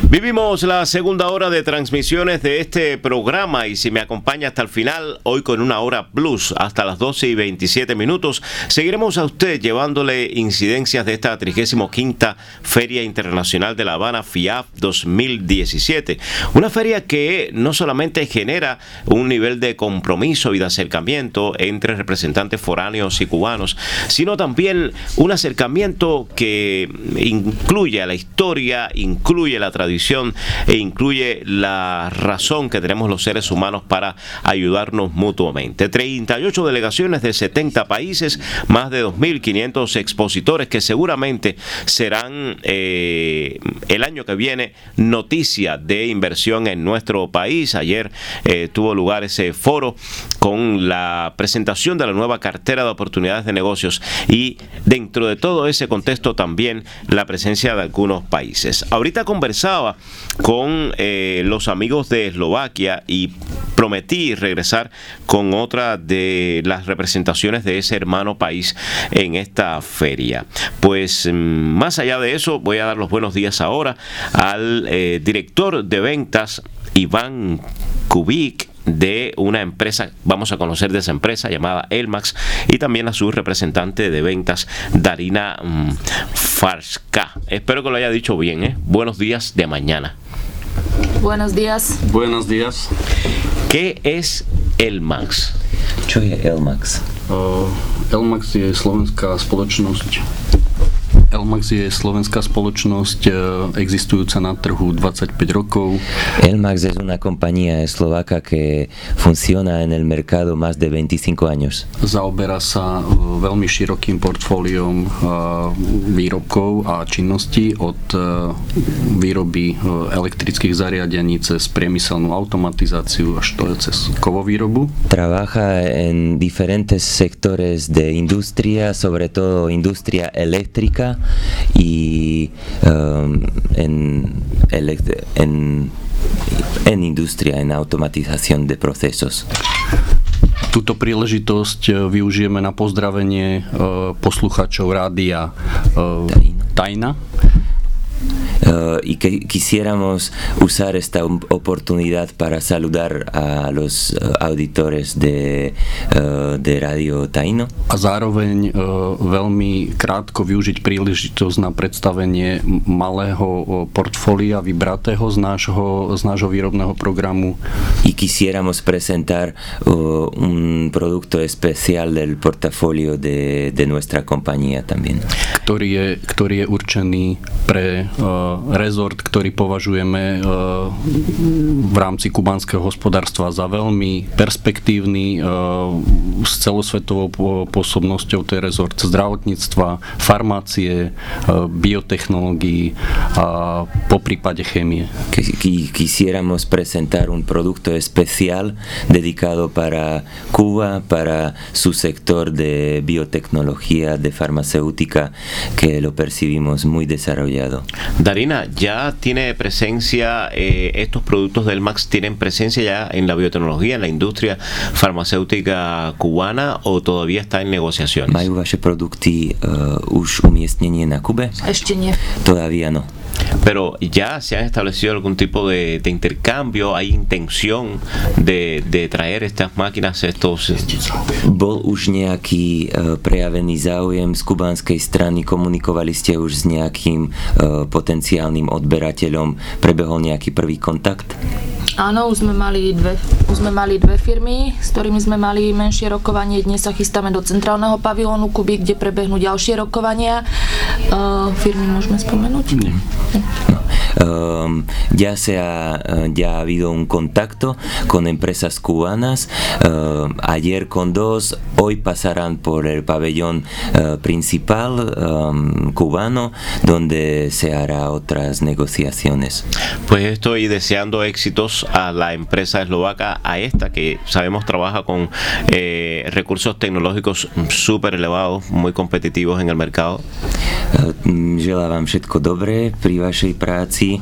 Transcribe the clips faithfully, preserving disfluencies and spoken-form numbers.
Vivimos la segunda hora de transmisiones de este programa y si me acompaña hasta el final, hoy con una hora plus hasta las doce y veintisiete minutos, seguiremos a usted llevándole incidencias de esta trigésima quinta Feria Internacional de La Habana F I A F dos mil diecisiete. Una feria que no solamente genera un nivel de compromiso y de acercamiento entre representantes foráneos y cubanos, sino también un acercamiento que incluye a la historia, incluye la tradición e incluye la razón que tenemos los seres humanos para ayudarnos mutuamente. treinta y ocho delegaciones de setenta países, más de dos mil quinientos expositores que seguramente serán eh, el año que viene noticia de inversión en nuestro país. Ayer eh, tuvo lugar ese foro con la presentación de la nueva cartera de oportunidades de negocios y dentro de todo ese contexto también la presencia de algunos países. Ahorita conversaba con eh, los amigos de Eslovaquia y prometí regresar con otra de las representaciones de ese hermano país en esta feria. Pues más allá de eso, voy a dar los buenos días ahora al eh, director de ventas, Iván Kubík, de una empresa, vamos a conocer de esa empresa llamada Elmax, y también a su representante de ventas, Darina um, Farska. Espero que lo haya dicho bien, ¿eh? Buenos días de mañana. Buenos días. Buenos días. ¿Qué es Elmax? Čo je Elmax? Uh, Elmax je slovenská spoločnosť. Elmax je slovenská spoločnosť existujúca na trhu dvadsaťpäť rokov. Elmax es una compañía eslovaca que funciona en el mercado más de veinticinco años. Zaoberá sa veľmi širokým portfóliom výrobkov a činností od výroby elektrických zariadení cez priemyselnú automatizáciu až to cez kovovýrobu. Trabaja en diferentes sectores de industria, sobre todo industria eléctrica y um, en, en, en industria, en automatización de procesos. Túto príležitosť využijeme na pozdravenie poslucháčov rádia Tajna. Uh, y que quisiéramos usar esta oportunidad para saludar a los uh, auditores de, uh, de Radio Taino. A zároveň uh, veľmi krátko využiť príležitosť na predstavenie malého uh, portfólia vybratého z nášho, z nášho výrobného programu. Y quisiéramos presentar uh, un producto especial del portafolio de, de nuestra compañía también. Ktorý je, ktorý je určený pre uh, rezort, ktorý považujeme v rámci kubánskeho hospodárstva za veľmi perspektívny, s celosvetovou pôsobnosťou. To je rezort zdravotníctva, farmácie, biotechnológií a poprípade chémie. Quisiéramos presentar un producto especial dedicado para Cuba, para su sector de biotecnología, de farmacéutica, que lo percibimos muy desarrollado. Darina, ¿ya tiene presencia, eh, estos productos del Elmax tienen presencia ya en la biotecnología, en la industria farmacéutica cubana o todavía está en negociaciones? Majú vaše produkty uh, už umiestnenie na Kube? Ešte nie. Todavía no. Pero ya se han establecido algún tipo de, de intercambio, hay intención de, de traer estas máquinas, estos... Bol už nejaký uh, prejavený záujem z kubánskej strany, komunikovali ste už s nejakým uh, potenciálnym odberateľom, prebehol nejaký prvý kontakt? Áno, už sme mali dve, už sme mali dve firmy, s ktorými sme mali menšie rokovanie. Dnes sa chystáme do centrálneho pavilónu Kuby, kde prebehnú ďalšie rokovania. Uh, firmy môžeme spomenúť? Nie. No. Um, ya, se ha, ya ha habido un contacto con empresas cubanas, uh, ayer con dos, hoy pasarán por el pabellón uh, principal um, cubano, donde se hará otras negociaciones. Pues estoy deseando éxitos a la empresa eslovaca, a esta que sabemos trabaja con eh, recursos tecnológicos súper elevados, muy competitivos en el mercado. Uh, želám vám všetko dobré pri vašej práci a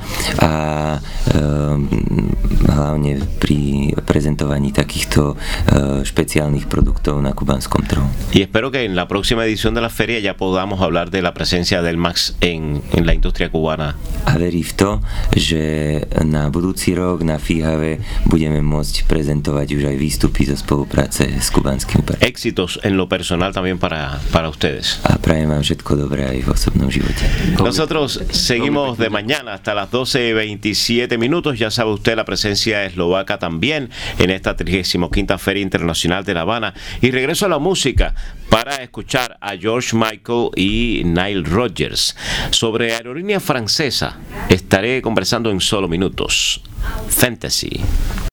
a hlavne pri prezentovaní takýchto špeciálnych produktov na kubánskom trhu. Y espero que en la próxima edición de la feria ya podamos hablar de la presencia del Max en, en la industria cubana. A verí v to, že na budúci rok na Fíhave budeme môcť prezentovať už aj výstupy zo spolupráce s kubánskymi partnermi. Éxitos en lo personal también para, para ustedes. A prajem vám všetko dobré aj v osobnom živote. Nosotros seguimos de mañana hasta las doce y veintisiete minutos. Ya sabe usted la presencia eslovaca también en esta trigésima quinta Feria Internacional de La Habana. Y regreso a la música para escuchar a George Michael y Nile Rodgers. Sobre aerolínea francesa estaré conversando en solo minutos. Fantasy.